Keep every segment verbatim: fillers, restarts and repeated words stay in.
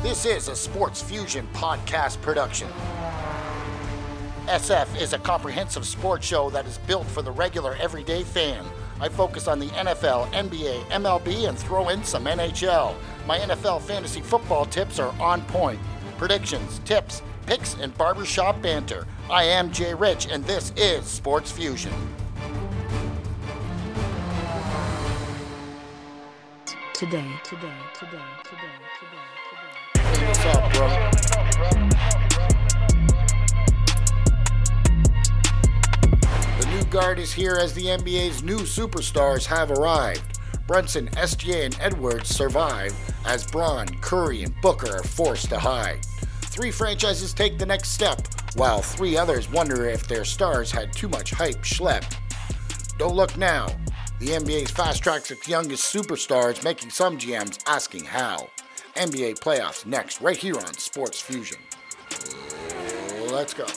This is a Sports Fusion podcast production. S F is a comprehensive sports show that is built for the regular everyday fan. I focus on the N F L, N B A, M L B, and throw in some N H L. My N F L fantasy football tips are on point. Predictions, tips, picks, and barbershop banter. I am Jay Rich, and this is Sports Fusion. Today, today, today, today, today, today. Hey, what's up, bro? The new guard is here as the N B A's new superstars have arrived. Brunson, S G A, and Edwards survive as Braun, Curry, and Booker are forced to hide. Three franchises take the next step, while three others wonder if their stars had too much hype schlepped. Don't look now. The N B A's fast tracks its youngest superstars, making some G Ms asking how. N B A playoffs next, right here on Sports Fusion. Let's go.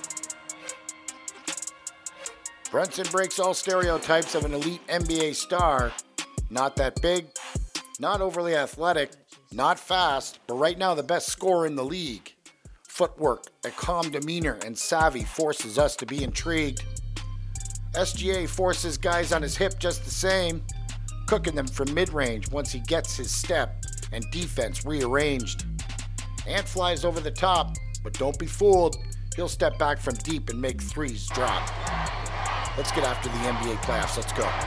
Brunson breaks all stereotypes of an elite N B A star. Not that big, not overly athletic, not fast, but right now the best scorer in the league. Footwork, a calm demeanor, and savvy forces us to be intrigued. S G A forces guys on his hip just the same, cooking them from mid-range once he gets his step and defense rearranged. Ant flies over the top, but don't be fooled. He'll step back from deep and make threes drop. Let's get after the N B A playoffs. Let's go.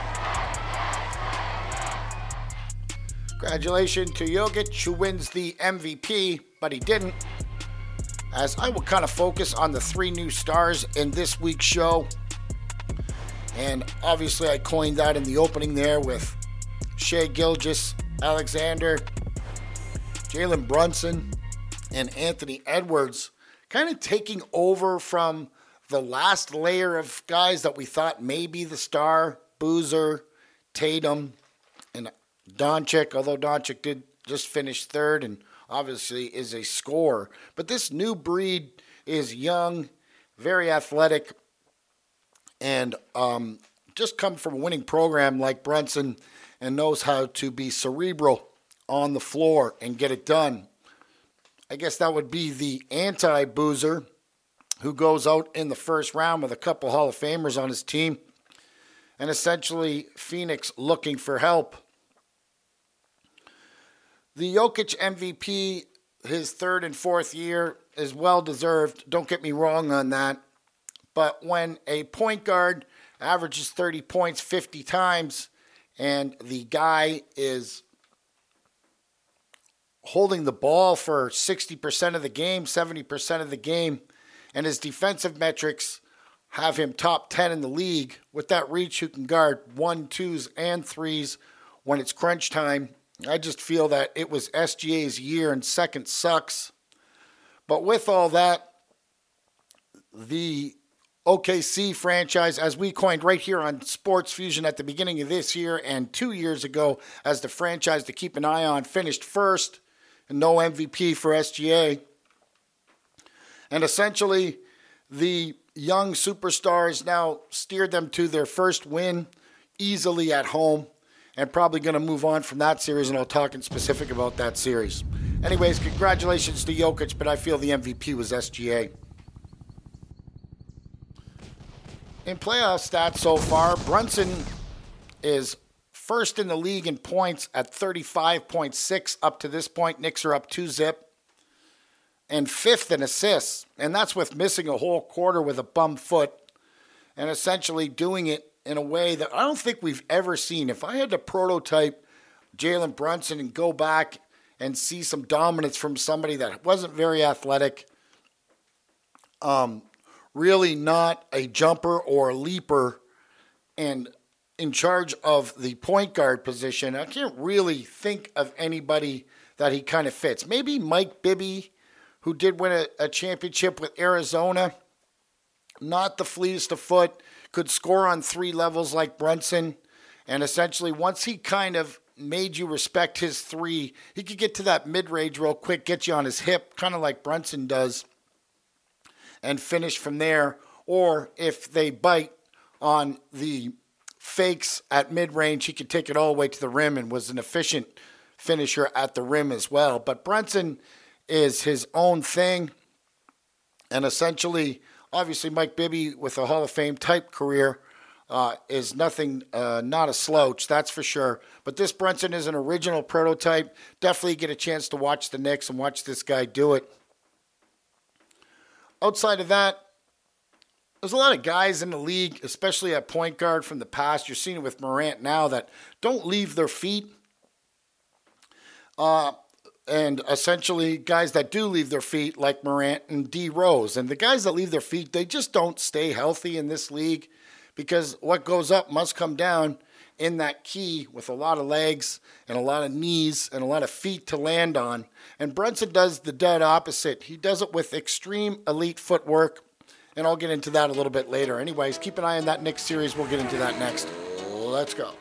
Congratulations to Jokic, who wins the M V P, but he didn't. As I will kind of focus on the three new stars in this week's show. And obviously I coined that in the opening there with Shai Gilgeous, Alexander, Jalen Brunson, and Anthony Edwards kind of taking over from the last layer of guys that we thought may be the star, Boozer, Tatum, and Doncic, although Doncic did just finish third and obviously is a scorer. But this new breed is young, very athletic, and um, just come from a winning program like Brunson and knows how to be cerebral on the floor and get it done. I guess that would be the anti-Boozer, who goes out in the first round with a couple Hall of Famers on his team, and essentially Phoenix looking for help. The Jokic M V P, his third and fourth year, is well-deserved. Don't get me wrong on that. But when a point guard averages thirty points fifty times and the guy is holding the ball for sixty percent of the game, seventy percent of the game, and his defensive metrics have him top ten in the league, with that reach who can guard one, twos, and threes when it's crunch time, I just feel that it was S G A's year and second sucks. But with all that, the O K C franchise, as we coined right here on Sports Fusion at the beginning of this year and two years ago as the franchise to keep an eye on, finished first and no M V P for S G A. And essentially, the young superstars now steered them to their first win easily at home and probably going to move on from that series, and I'll talk in specific about that series. Anyways, congratulations to Jokic, but I feel the M V P was S G A. In playoff stats so far, Brunson is first in the league in points at thirty-five point six up to this point. Knicks are up two zip. And fifth in assists. And that's with missing a whole quarter with a bum foot and essentially doing it in a way that I don't think we've ever seen. If I had to prototype Jalen Brunson and go back and see some dominance from somebody that wasn't very athletic, um, really not a jumper or a leaper, and in charge of the point guard position, I can't really think of anybody that he kind of fits. Maybe Mike Bibby, who did win a, a championship with Arizona. Not the fleetest of foot, could score on three levels like Brunson, and essentially once he kind of made you respect his three, he could get to that mid-range real quick, get you on his hip, kind of like Brunson does, and finish from there. Or if they bite on the fakes at mid-range, he could take it all the way to the rim and was an efficient finisher at the rim as well. But Brunson is his own thing. And essentially, obviously, Mike Bibby with a Hall of Fame type career uh, is nothing, uh, not a slouch, that's for sure. But this Brunson is an original prototype. Definitely get a chance to watch the Knicks and watch this guy do it. Outside of that, there's a lot of guys in the league, especially at point guard from the past. You're seeing it with Morant now, that don't leave their feet. Uh, and essentially guys that do leave their feet, like Morant and D. Rose. And the guys that leave their feet, they just don't stay healthy in this league, because what goes up must come down in that key with a lot of legs and a lot of knees and a lot of feet to land on. And Brunson does the dead opposite. He does it with extreme elite footwork. And I'll get into that a little bit later. Anyways, keep an eye on that Knicks series. We'll get into that next. Let's go.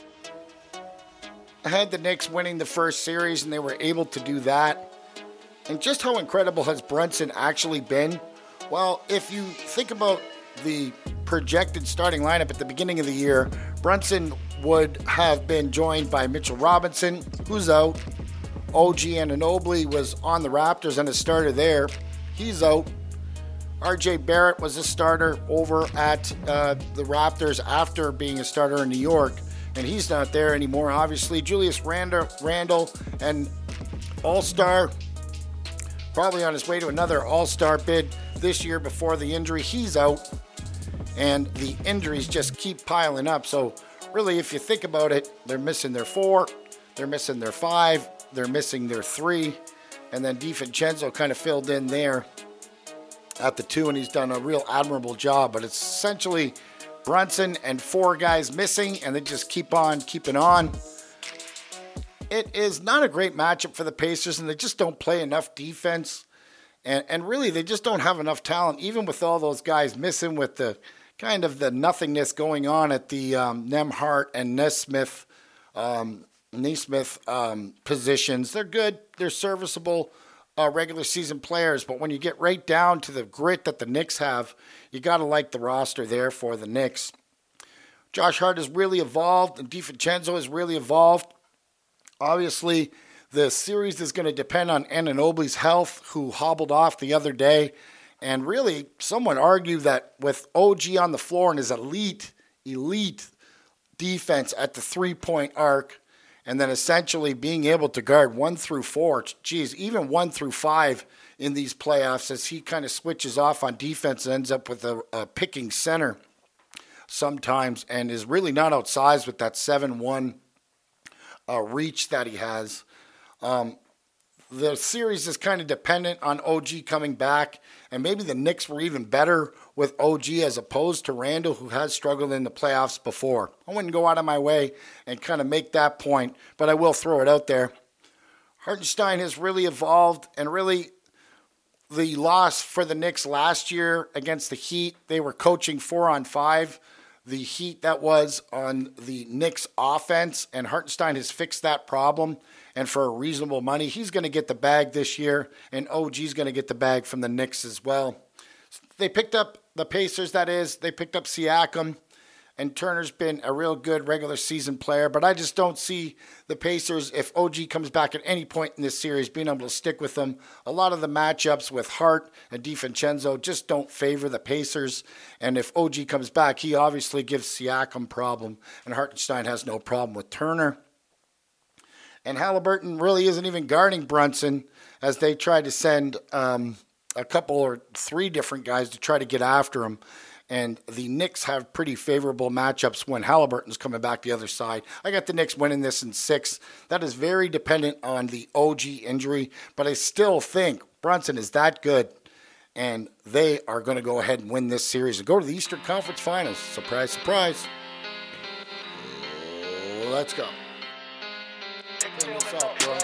I had the Knicks winning the first series, and they were able to do that. And just how incredible has Brunson actually been? Well, if you think about the projected starting lineup at the beginning of the year, Brunson would have been joined by Mitchell Robinson, who's out. O G Anunoby was on the Raptors and a starter there. He's out. R J Barrett was a starter over at uh, the Raptors after being a starter in New York, and he's not there anymore, obviously. Julius Randle, Randle an all-star, probably on his way to another all-star bid this year before the injury. He's out, and the injuries just keep piling up. So really, if you think about it, they're missing their four, they're missing their five, they're missing their three, and then DiVincenzo kind of filled in there at the two, and he's done a real admirable job. But it's essentially Brunson and four guys missing, and they just keep on keeping on. It is not a great matchup for the Pacers, and they just don't play enough defense. And, and really, they just don't have enough talent, even with all those guys missing, with the kind of the nothingness going on at the um, Nembhard and Nesmith, um, Nesmith um, positions. They're good. They're serviceable Uh, regular season players, but when you get right down to the grit that the Knicks have, you got to like the roster there for the Knicks. Josh Hart has really evolved, and DiVincenzo has really evolved. Obviously, the series is going to depend on Anunoby's health, who hobbled off the other day, and really, some would argue that with O G on the floor and his elite, elite defense at the three-point arc, and then essentially being able to guard one through four, geez, even one through five in these playoffs, as he kind of switches off on defense and ends up with a, a picking center sometimes, and is really not outsized with that seven one uh, reach that he has. Um, the series is kind of dependent on O G coming back, and maybe the Knicks were even better with O G as opposed to Randle, who has struggled in the playoffs before. I wouldn't go out of my way and kind of make that point, but I will throw it out there. Hartenstein has really evolved, and really the loss for the Knicks last year against the Heat, they were coaching four on five. The Heat that was on the Knicks offense, and Hartenstein has fixed that problem. And for a reasonable money, he's going to get the bag this year, and O G's going to get the bag from the Knicks as well. They picked up the Pacers, that is. They picked up Siakam, and Turner's been a real good regular season player, but I just don't see the Pacers, if O G comes back at any point in this series, being able to stick with them. A lot of the matchups with Hart and DiVincenzo just don't favor the Pacers, and if O G comes back, he obviously gives Siakam problem, and Hartenstein has no problem with Turner. And Halliburton really isn't even guarding Brunson, as they try to send um, a couple or three different guys to try to get after him. And the Knicks have pretty favorable matchups when Halliburton's coming back the other side. I got the Knicks winning this in six. That is very dependent on the O G injury, but I still think Brunson is that good, and they are going to go ahead and win this series and go to the Eastern Conference Finals. Surprise, surprise. Let's go. Turn this up, bro.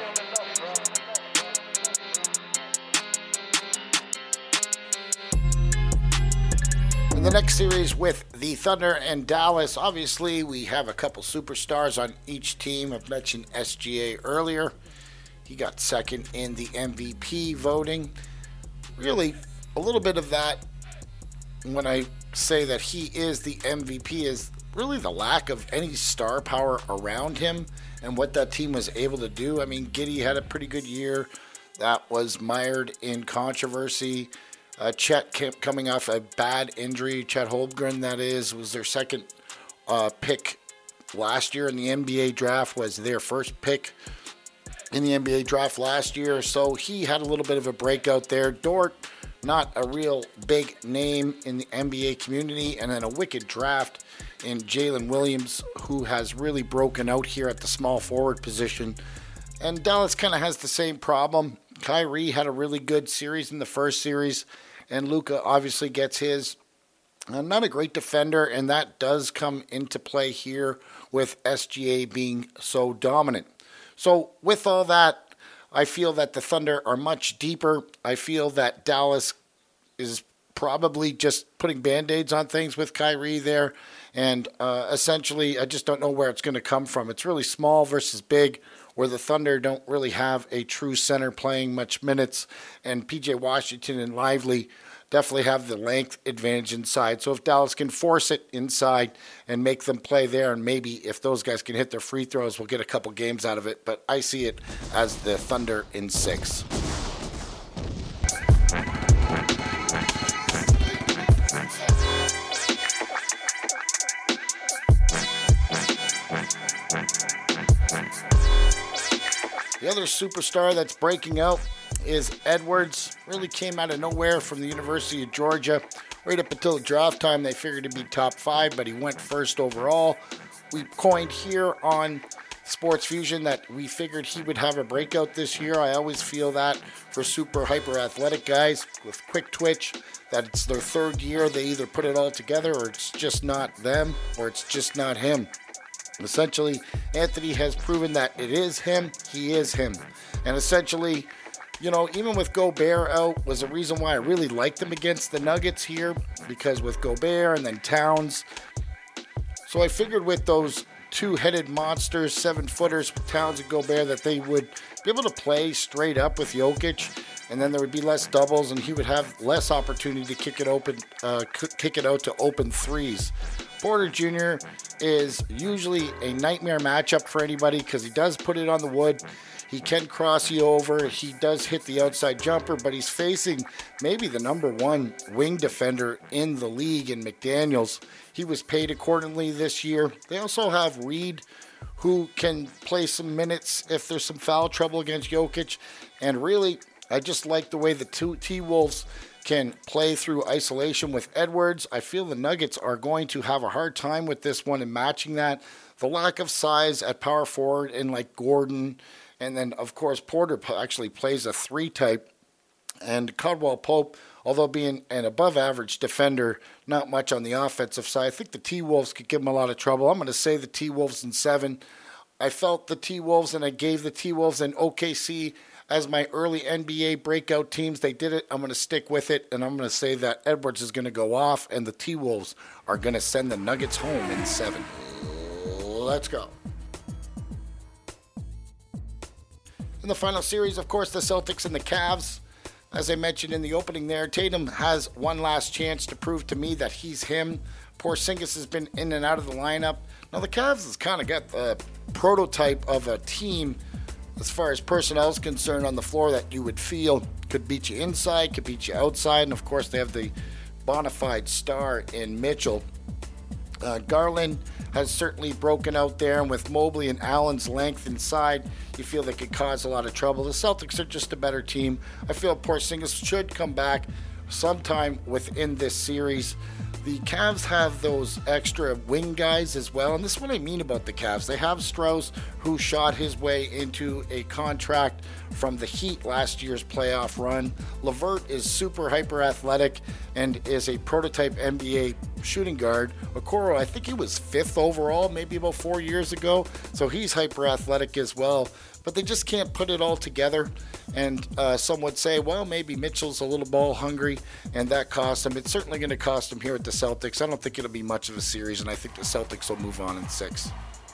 In the next series with the Thunder and Dallas, obviously we have a couple superstars on each team. I've mentioned S G A earlier. He got second in the M V P voting. Really, a little bit of that, when I say that he is the M V P, is really the lack of any star power around him and what that team was able to do. I mean, Giddey had a pretty good year. that was mired in controversy. Uh, Chet kept coming off a bad injury. Chet Holmgren, that is, was their second uh, pick last year in the N B A draft, was their first pick in the N B A draft last year. So he had a little bit of a breakout there. Dort, not a real big name in the N B A community. And then a wicked draft in Jalen Williams, who has really broken out here at the small forward position. And Dallas kind of has the same problem. Kyrie had a really good series in the first series, and Luka obviously gets his. Uh, not a great defender, and that does come into play here with S G A being so dominant. So with all that, I feel that the Thunder are much deeper. I feel that Dallas is probably just putting Band-Aids on things with Kyrie there. And uh, essentially, I just don't know where it's going to come from. It's really small versus big, where the Thunder don't really have a true center playing much minutes. And P J Washington and Lively definitely have the length advantage inside. So if Dallas can force it inside and make them play there, and maybe if those guys can hit their free throws, we'll get a couple games out of it. But I see it as the Thunder in six. The other superstar that's breaking out is Edwards. Really came out of nowhere from the University of Georgia. Right up until draft time, they figured he'd be top five, but he went first overall. We coined here on Sports Fusion that we figured he would have a breakout this year. I always feel that for super hyper athletic guys with quick twitch, that it's their third year. They either put it all together, or it's just not them, or it's just not him. Essentially, Anthony has proven that it is him. He is him. And essentially, you know, even with Gobert out, was a reason why I really liked him against the Nuggets here, because with Gobert and then Towns. So I figured with those two-headed monsters, seven-footers, Towns and Gobert, that they would be able to play straight up with Jokic, and then there would be less doubles, and he would have less opportunity to kick it open, uh, kick it out to open threes. Porter Junior is usually a nightmare matchup for anybody because he does put it on the wood. He can cross you over. He does hit the outside jumper, but he's facing maybe the number one wing defender in the league in McDaniels. He was paid accordingly this year. They also have Reed, who can play some minutes if there's some foul trouble against Jokic. And really, I just like the way the two T-Wolves can play through isolation with Edwards. I feel the Nuggets are going to have a hard time with this one and matching that. The lack of size at power forward in like Gordon, and then of course Porter actually plays a three type, and Caldwell Pope, although being an above average defender, not much on the offensive side. I think the T-Wolves could give him a lot of trouble. I'm going to say the T-Wolves in seven. I felt the T-Wolves, and I gave the T-Wolves and O K C as my early N B A breakout teams. They did it. I'm going to stick with it, and I'm going to say that Edwards is going to go off, and the T-Wolves are going to send the Nuggets home in seven. Let's go. In the final series, of course, the Celtics and the Cavs. As I mentioned in the opening there, Tatum has one last chance to prove to me that he's him. Porzingis has been in and out of the lineup. Now, the Cavs has kind of got the prototype of a team as far as personnel is concerned on the floor that you would feel could beat you inside, could beat you outside. And, of course, they have the bona fide star in Mitchell. Uh, Garland has certainly broken out there, and with Mobley and Allen's length inside, you feel they could cause a lot of trouble. The Celtics are just a better team. I feel Porzingis should come back sometime within this series. The Cavs have those extra wing guys as well, and this is what I mean about the Cavs. They have Strus, who shot his way into a contract from the Heat last year's playoff run. LeVert is super hyper athletic and is a prototype N B A shooting guard. Okoro, I think he was fifth overall maybe about four years ago, so he's hyper athletic as well. But they just can't put it all together. And uh, some would say, well, maybe Mitchell's a little ball hungry, and that cost him. It's certainly going to cost him here at the Celtics. I don't think it'll be much of a series, and I think the Celtics will move on in six.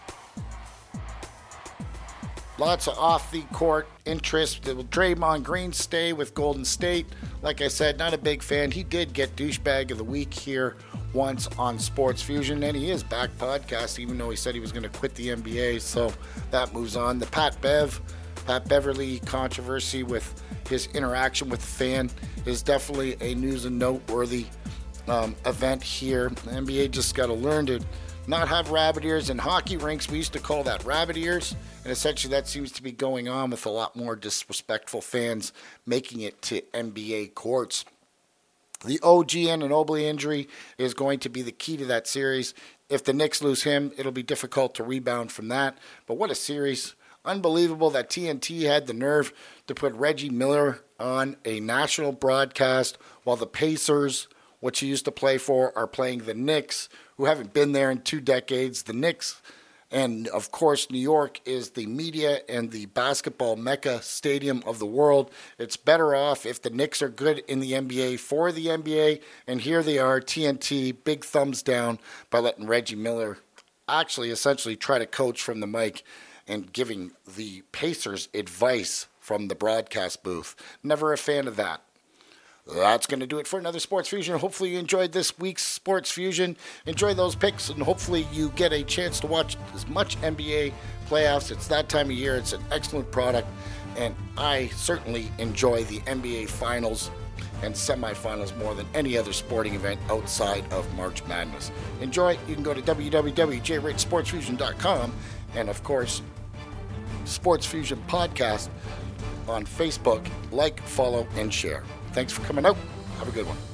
Lots of off-the-court interest. Will Draymond Green stay with Golden State? Like I said, not a big fan. He did get Douchebag of the Week here once on Sports Fusion, and he is back podcast, even though he said he was going to quit the N B A, so that moves on. The Pat Bev Pat Beverly controversy with his interaction with the fan is definitely a news and noteworthy um, event here. The N B A just got to learn to not have rabbit ears. In hockey rinks, we used to call that rabbit ears, and essentially that seems to be going on with a lot more disrespectful fans making it to N B A courts. The O G Anunoby injury is going to be the key to that series. If the Knicks lose him, it'll be difficult to rebound from that. But what a series. Unbelievable that T N T had the nerve to put Reggie Miller on a national broadcast while the Pacers, which he used to play for, are playing the Knicks, who haven't been there in two decades. The Knicks, and of course, New York is the media and the basketball mecca stadium of the world. It's better off if the Knicks are good in the N B A for the N B A, and here they are, T N T, big thumbs down by letting Reggie Miller actually essentially try to coach from the mic and giving the Pacers advice from the broadcast booth. Never a fan of that. That's going to do it for another Sports Fusion. Hopefully you enjoyed this week's Sports Fusion. Enjoy those picks, and hopefully you get a chance to watch as much N B A playoffs. It's that time of year. It's an excellent product, and I certainly enjoy the N B A Finals and semifinals more than any other sporting event outside of March Madness. Enjoy. You can go to w w w dot j rate sports fusion dot com and, of course, Sports Fusion Podcast on Facebook. Like, follow, and share. Thanks for coming out. Have a good one.